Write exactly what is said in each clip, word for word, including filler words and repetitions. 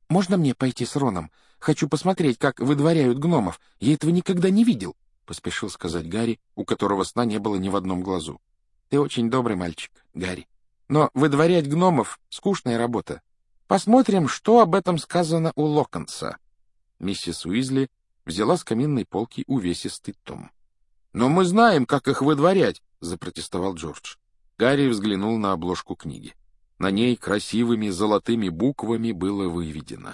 «Можно мне пойти с Роном? Хочу посмотреть, как выдворяют гномов. Я этого никогда не видел», — поспешил сказать Гарри, у которого сна не было ни в одном глазу. «Ты очень добрый мальчик, Гарри. Но выдворять гномов — скучная работа. Посмотрим, что об этом сказано у Локонса». Миссис Уизли взяла с каминной полки увесистый том. «Но мы знаем, как их выдворять», — запротестовал Джордж. Гарри взглянул на обложку книги. На ней красивыми золотыми буквами было выведено: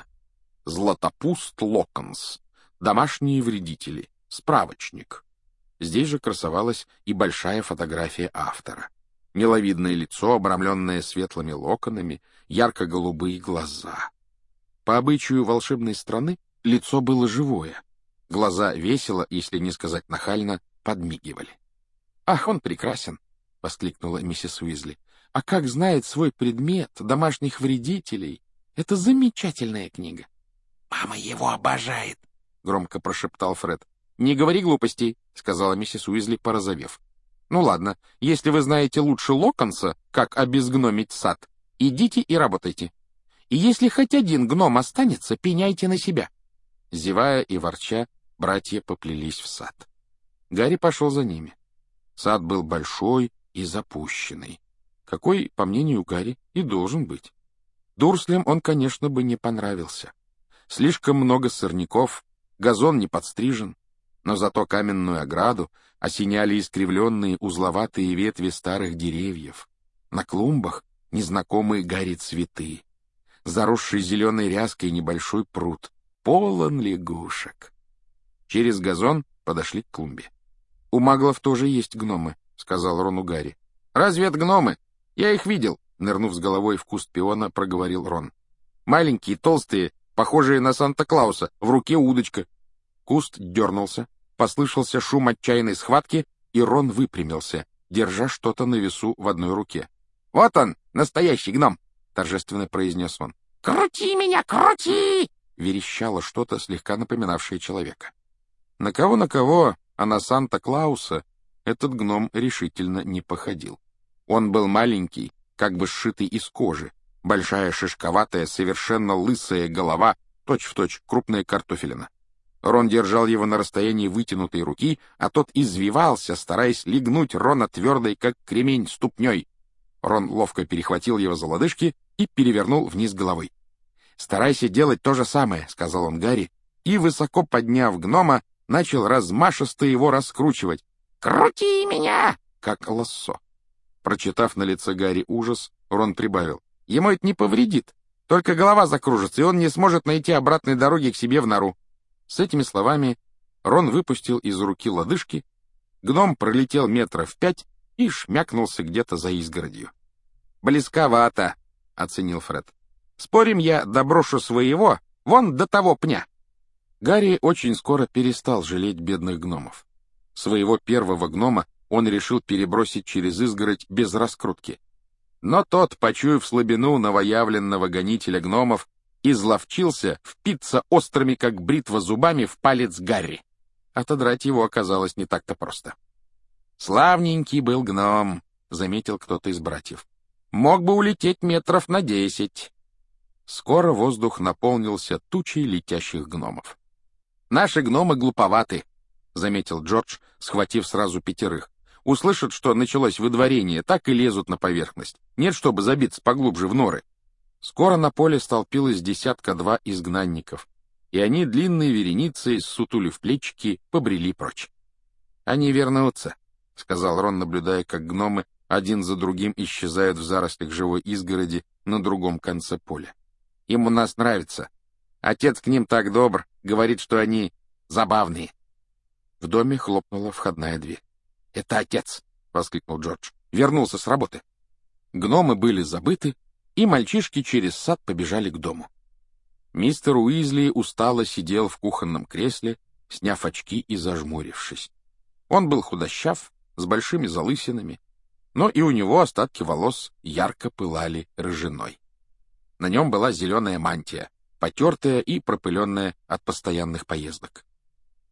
«Златопуст Локонс. Домашние вредители. Справочник». Здесь же красовалась и большая фотография автора. Миловидное лицо, обрамленное светлыми локонами, ярко-голубые глаза. По обычаю волшебной страны лицо было живое. Глаза весело, если не сказать нахально, подмигивали. «Ах, он прекрасен!» — воскликнула миссис Уизли. «А как знает свой предмет домашних вредителей! Это замечательная книга!» «Мама его обожает!» — громко прошептал Фред. «Не говори глупостей!» — сказала миссис Уизли, порозовев. «Ну ладно, если вы знаете лучше Локонса, как обезгномить сад, идите и работайте. И если хоть один гном останется, пеняйте на себя». Зевая и ворча, братья поплелись в сад. Гарри пошел за ними. Сад был большой и запущенный, какой, по мнению Гарри, и должен быть. Дурслям он, конечно, бы не понравился. Слишком много сорняков, газон не подстрижен, но зато каменную ограду осеняли искривленные узловатые ветви старых деревьев. На клумбах незнакомые Гарри цветы. Заросший зеленой ряской небольшой пруд, полон лягушек. Через газон подошли к клумбе. «У маглов тоже есть гномы», — сказал Рону Гарри. «Разве это гномы? Я их видел», — нырнув с головой в куст пиона, проговорил Рон. «Маленькие, толстые, похожие на Санта-Клауса, в руке удочка». Куст дернулся, послышался шум отчаянной схватки, и Рон выпрямился, держа что-то на весу в одной руке. «Вот он, настоящий гном!» — торжественно произнес он. «Крути меня, крути!» — верещало что-то, слегка напоминавшее человека. На кого-на кого, а на Санта-Клауса этот гном решительно не походил. Он был маленький, как бы сшитый из кожи, большая шишковатая, совершенно лысая голова, точь-в-точь крупная картофелина. Рон держал его на расстоянии вытянутой руки, а тот извивался, стараясь легнуть Рона твердой, как кремень, ступней. Рон ловко перехватил его за лодыжки и перевернул вниз головой. «Старайся делать то же самое», — сказал он Гарри, и, высоко подняв гнома, начал размашисто его раскручивать. «Крути меня!» — как лассо. Прочитав на лице Гарри ужас, Рон прибавил: «Ему это не повредит, только голова закружится, и он не сможет найти обратной дороги к себе в нору». С этими словами Рон выпустил из руки лодыжки, гном пролетел метров пять и шмякнулся где-то за изгородью. «Близковато», — оценил Фред. «Спорим, я доброшу своего вон до того пня». Гарри очень скоро перестал жалеть бедных гномов. Своего первого гнома он решил перебросить через изгородь без раскрутки. Но тот, почуяв слабину новоявленного гонителя гномов, изловчился впиться острыми, как бритва, зубами в палец Гарри. Отодрать его оказалось не так-то просто. «Славненький был гном», — заметил кто-то из братьев. «Мог бы улететь метров на десять». Скоро воздух наполнился тучей летящих гномов. «Наши гномы глуповаты», — заметил Джордж, схватив сразу пятерых. «Услышат, что началось выдворение, так и лезут на поверхность. Нет, чтобы забиться поглубже в норы». Скоро на поле столпилось десятка-два изгнанников, и они длинной вереницей, ссутулив плечики, побрели прочь. «Они вернутся», — сказал Рон, наблюдая, как гномы один за другим исчезают в зарослях живой изгороди на другом конце поля. «Им у нас нравится. Отец к ним так добр, говорит, что они забавные». В доме хлопнула входная дверь. «Это отец!» — воскликнул Джордж. «Вернулся с работы». Гномы были забыты, и мальчишки через сад побежали к дому. Мистер Уизли устало сидел в кухонном кресле, сняв очки и зажмурившись. Он был худощав, с большими залысинами, но и у него остатки волос ярко пылали рыжиной. На нем была зеленая мантия, потертая и пропыленная от постоянных поездок.